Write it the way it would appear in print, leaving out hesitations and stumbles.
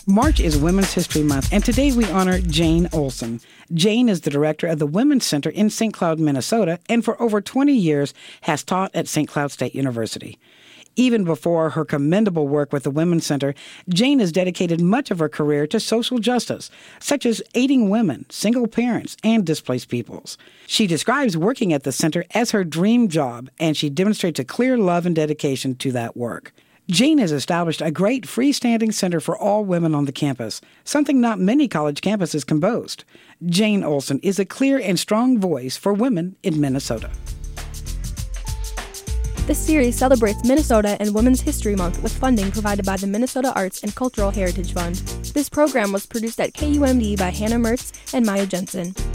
March is Women's History Month, and today we honor Jane Olson. Jane is the director of the Women's Center in St. Cloud, Minnesota, and for over 20 years has taught at St. Cloud State University. Even before her commendable work with the Women's Center, Jane has dedicated much of her career to social justice, such as aiding women, single parents, and displaced peoples. She describes working at the center as her dream job, and she demonstrates a clear love and dedication to that work. Jane has established a great freestanding center for all women on the campus, something not many college campuses can boast. Jane Olson is a clear and strong voice for women in Minnesota. This series celebrates Minnesota and Women's History Month with funding provided by the Minnesota Arts and Cultural Heritage Fund. This program was produced at KUMD by Hannah Mertz and Maya Jensen.